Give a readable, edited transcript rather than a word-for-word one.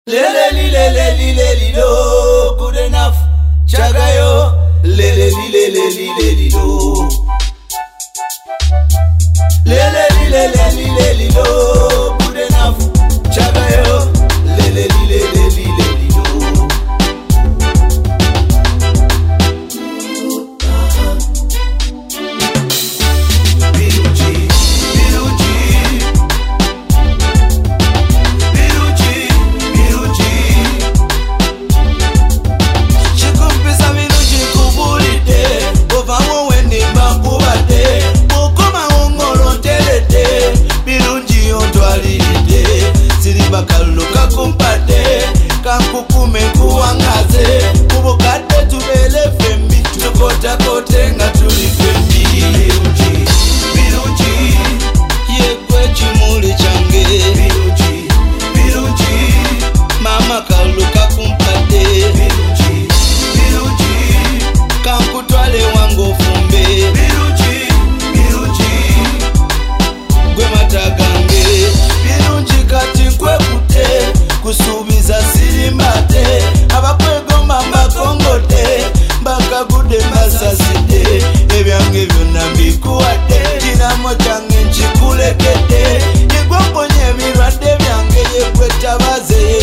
Lelelilelelilelilo, good enough. Chagayo, lelelilelelilelilo. Lelelilelelilelilo, good enough. Chagayo, lelelilelelilelilo. Bakaluka kumpate kankukume kuwangaze kubukade tubele fembi tukota kote nga tuli fembi Birungi yekwe chimuli change Birungi mama kaluka kumpate Birungi kankutwale wango fumbe Birungi gwe matagange Birungi kati kwekute kusubiza silimbate abakwegomba mbakongote mbakagude mbasaside ebyange byonna mbikuwadde kiramo kyange nkikulekede yegwamponye ebirwadde byange yegwetabaze